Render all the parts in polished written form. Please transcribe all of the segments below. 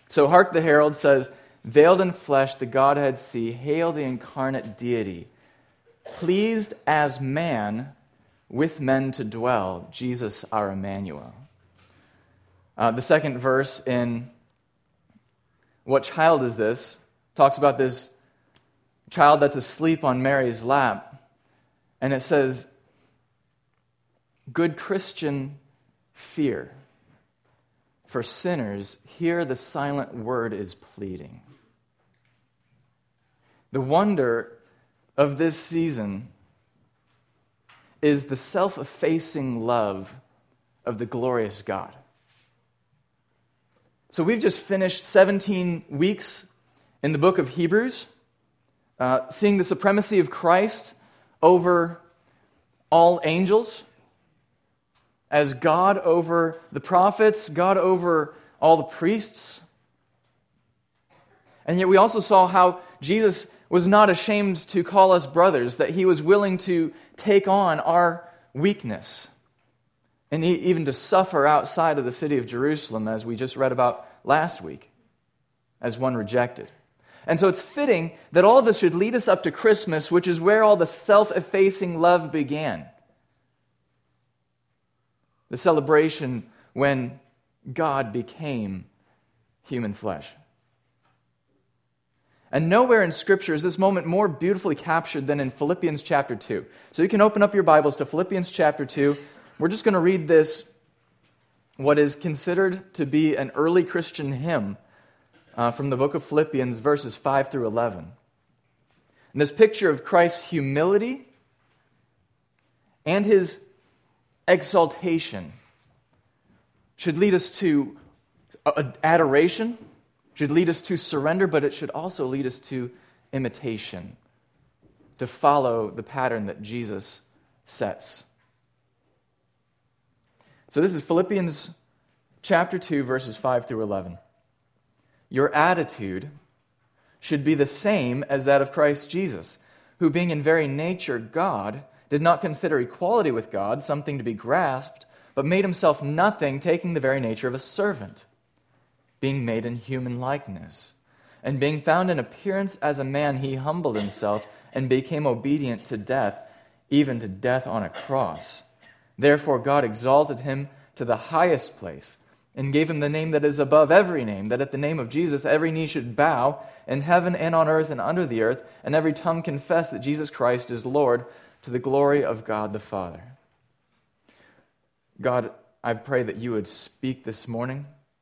So hark the herald says, "Veiled in flesh, the Godhead see, hail the incarnate deity. Pleased as man with men to dwell, Jesus our Emmanuel." The second verse in "What child is this?" talks about this child that's asleep on Mary's lap. And it says, "Good Christian, fear. For sinners, here the silent word is pleading." The wonder of this season is the self-effacing love of the glorious God. So we've just finished 17 weeks in the book of Hebrews, seeing the supremacy of Christ over all angels, as God over the prophets, God over all the priests. And yet we also saw how Jesus was not ashamed to call us brothers, that he was willing to take on our weakness, and even to suffer outside of the city of Jerusalem, as we just read about last week, as one rejected. And so it's fitting that all of this should lead us up to Christmas, which is where all the self-effacing love began. The celebration when God became human flesh. And nowhere in Scripture is this moment more beautifully captured than in Philippians chapter 2. So you can open up your Bibles to Philippians chapter 2. We're just going to read this, what is considered to be an early Christian hymn from the book of Philippians, verses 5 through 11. And this picture of Christ's humility and his exaltation should lead us to adoration, should lead us to surrender, but it should also lead us to imitation, to follow the pattern that Jesus sets. So this is Philippians chapter 2, verses 5 through 11. "Your attitude should be the same as that of Christ Jesus, who being in very nature God, did not consider equality with God something to be grasped, but made himself nothing, taking the very nature of a servant, being made in human likeness. And being found in appearance as a man, he humbled himself and became obedient to death, even to death on a cross. Therefore God exalted him to the highest place and gave him the name that is above every name, that at the name of Jesus every knee should bow in heaven and on earth and under the earth, and every tongue confess that Jesus Christ is Lord, to the glory of God the Father." God, I pray that you would speak this morning,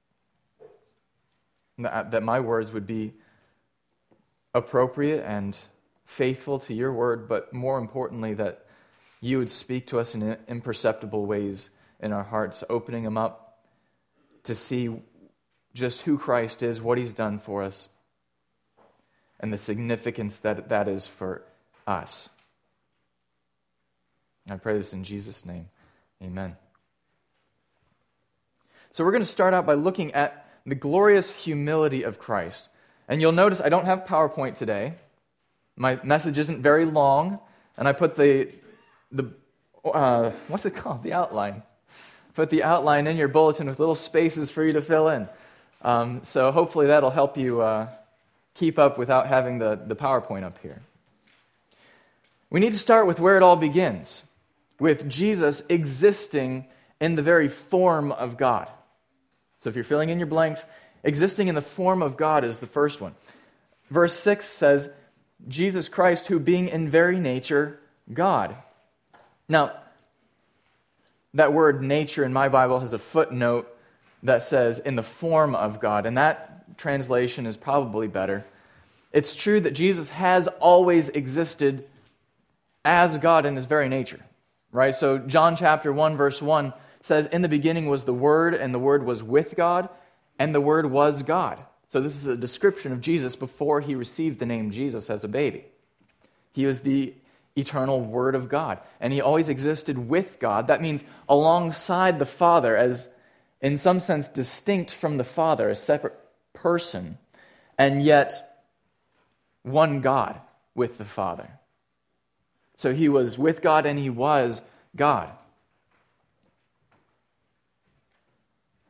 that my words would be appropriate and faithful to your word, but more importantly, that you would speak to us in imperceptible ways in our hearts, opening them up to see just who Christ is, what he's done for us, and the significance that is for us. I pray this in Jesus' name. Amen. So we're going to start out by looking at the glorious humility of Christ. And you'll notice I don't have PowerPoint today. My message isn't very long, and I put the what's it called? The outline. Put the outline in your bulletin with little spaces for you to fill in. So hopefully that'll help you keep up without having the PowerPoint up here. We need to start with where it all begins, with Jesus existing in the very form of God. So if you're filling in your blanks, existing in the form of God is the first one. Verse 6 says, Jesus Christ, who being in very nature God. Now, that word nature in my Bible has a footnote that says in the form of God, and that translation is probably better. It's true that Jesus has always existed as God in his very nature, right? So John chapter 1, verse 1 says, in the beginning was the Word, and the Word was with God, and the Word was God. So this is a description of Jesus before he received the name Jesus as a baby. He was the eternal Word of God, and he always existed with God. That means alongside the Father, as in some sense distinct from the Father, a separate person, and yet one God with the Father. So he was with God and he was God.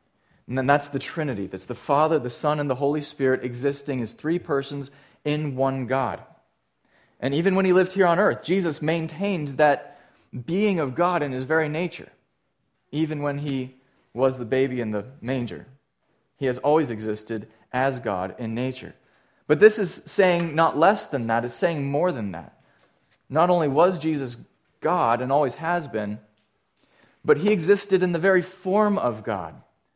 And then that's the Trinity. That's the Father, the Son, and the Holy Spirit existing as three persons in one God. And even when he lived here on earth, Jesus maintained that being of God in his very nature, even when he was the baby in the manger. He has always existed as God in nature. But this is saying not less than that, it's saying more than that. Not only was Jesus God and always has been, but he existed in the very form of God.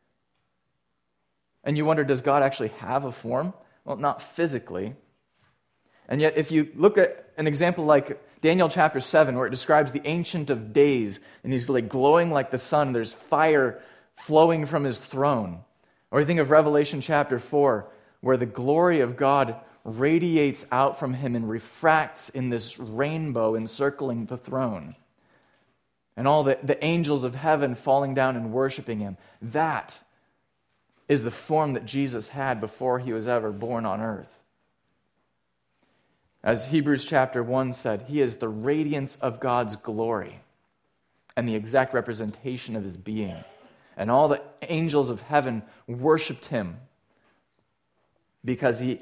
And you wonder, does God actually have a form? Well, not physically. And yet, if you look at an example like Daniel chapter 7, where it describes the Ancient of Days, and he's like glowing like the sun, and there's fire flowing from his throne. Or you think of Revelation chapter 4, where the glory of God radiates out from him and refracts in this rainbow encircling the throne. And all the angels of heaven falling down and worshiping him. That is the form that Jesus had before he was ever born on earth. As Hebrews chapter 1 said, he is the radiance of God's glory and the exact representation of his being. And all the angels of heaven worshiped him because he